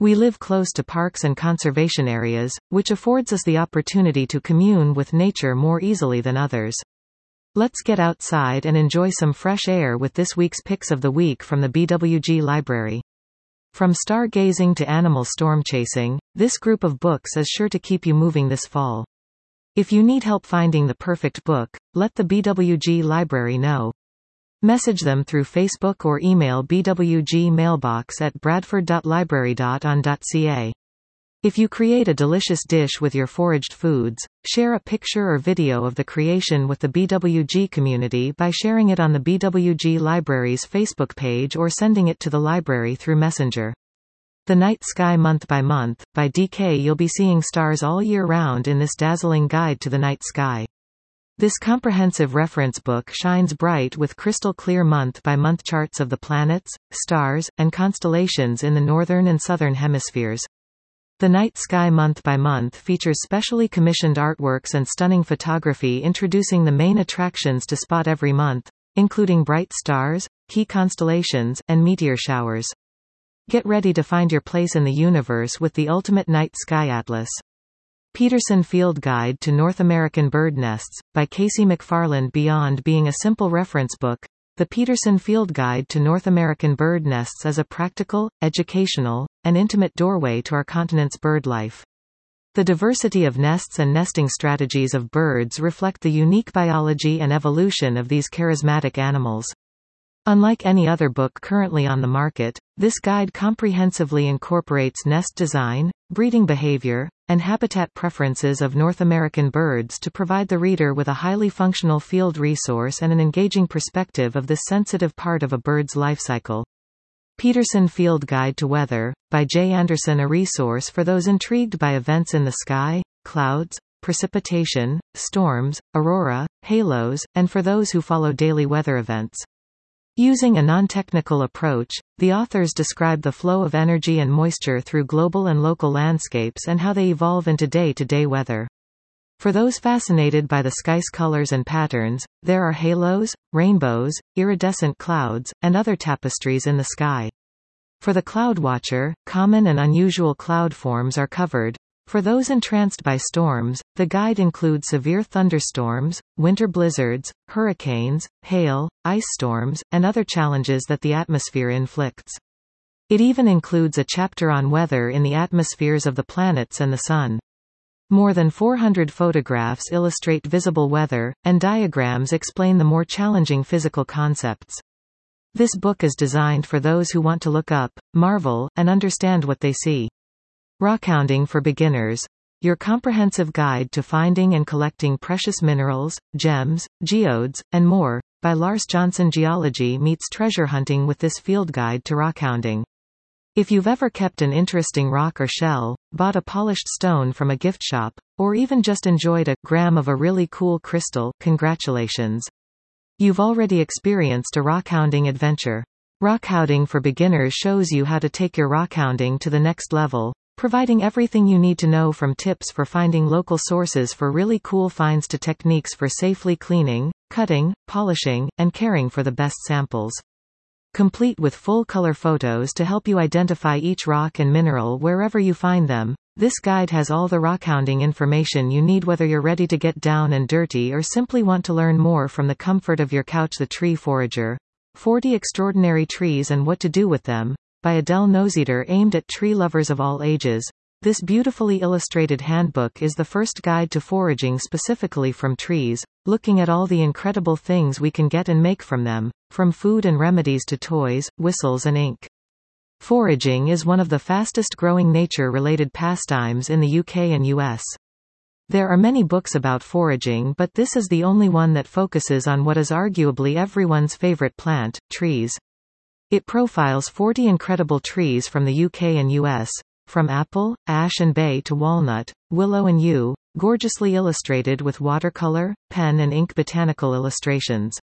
We live close to parks and conservation areas, which affords us the opportunity to commune with nature more easily than others. Let's get outside and enjoy some fresh air with this week's Picks of the Week from the BWG Library. From stargazing to animal storm chasing, this group of books is sure to keep you moving this fall. If you need help finding the perfect book, let the BWG Library know. Message them through Facebook or email BWG mailbox at bradford.library.on.ca. If you create a delicious dish with your foraged foods, share a picture or video of the creation with the BWG community by sharing it on the BWG Library's Facebook page or sending it to the library through Messenger. The Night Sky Month by Month, by DK. You'll be seeing stars all year round in this dazzling guide to the night sky. This comprehensive reference book shines bright with crystal clear month-by-month charts of the planets, stars, and constellations in the northern and southern hemispheres. The Night Sky Month by Month features specially commissioned artworks and stunning photography introducing the main attractions to spot every month, including bright stars, key constellations, and meteor showers. Get ready to find your place in the universe with the ultimate night sky atlas. Peterson Field Guide to North American Bird Nests, by Casey McFarland. Beyond being a simple reference book, the Peterson Field Guide to North American Bird Nests is a practical, educational, and intimate doorway to our continent's bird life. The diversity of nests and nesting strategies of birds reflect the unique biology and evolution of these charismatic animals. Unlike any other book currently on the market, this guide comprehensively incorporates nest design, breeding behavior, and habitat preferences of North American birds to provide the reader with a highly functional field resource and an engaging perspective of this sensitive part of a bird's life cycle. Peterson Field Guide to Weather, by Jay Anderson. A resource for those intrigued by events in the sky, clouds, precipitation, storms, aurora, halos, and for those who follow daily weather events. Using a non-technical approach, the authors describe the flow of energy and moisture through global and local landscapes and how they evolve into day-to-day weather. For those fascinated by the sky's colors and patterns, there are halos, rainbows, iridescent clouds, and other tapestries in the sky. For the cloud watcher, common and unusual cloud forms are covered. For those entranced by storms, the guide includes severe thunderstorms, winter blizzards, hurricanes, hail, ice storms, and other challenges that the atmosphere inflicts. It even includes a chapter on weather in the atmospheres of the planets and the Sun. More than 400 photographs illustrate visible weather, and diagrams explain the more challenging physical concepts. This book is designed for those who want to look up, marvel, and understand what they see. Rockhounding for Beginners. Your comprehensive guide to finding and collecting precious minerals, gems, geodes, and more, by Lars Johnson. Geology meets treasure hunting with this field guide to rockhounding. If you've ever kept an interesting rock or shell, bought a polished stone from a gift shop, or even just enjoyed a gram of a really cool crystal, congratulations. You've already experienced a rockhounding adventure. Rockhounding for Beginners shows you how to take your rockhounding to the next level, providing everything you need to know from tips for finding local sources for really cool finds to techniques for safely cleaning, cutting, polishing, and caring for the best samples. Complete with full-color photos to help you identify each rock and mineral wherever you find them, this guide has all the rockhounding information you need whether you're ready to get down and dirty or simply want to learn more from the comfort of your couch. The Tree Forager. 40 Extraordinary Trees and What to Do with Them, by Adele Nozeder. Aimed at tree lovers of all ages, this beautifully illustrated handbook is the first guide to foraging specifically from trees, looking at all the incredible things we can get and make from them, from food and remedies to toys, whistles and ink. Foraging is one of the fastest growing nature-related pastimes in the UK and US. There are many books about foraging, but this is the only one that focuses on what is arguably everyone's favorite plant, trees. It profiles 40 incredible trees from the UK and US, from apple, ash and bay to walnut, willow and yew, gorgeously illustrated with watercolor, pen and ink botanical illustrations.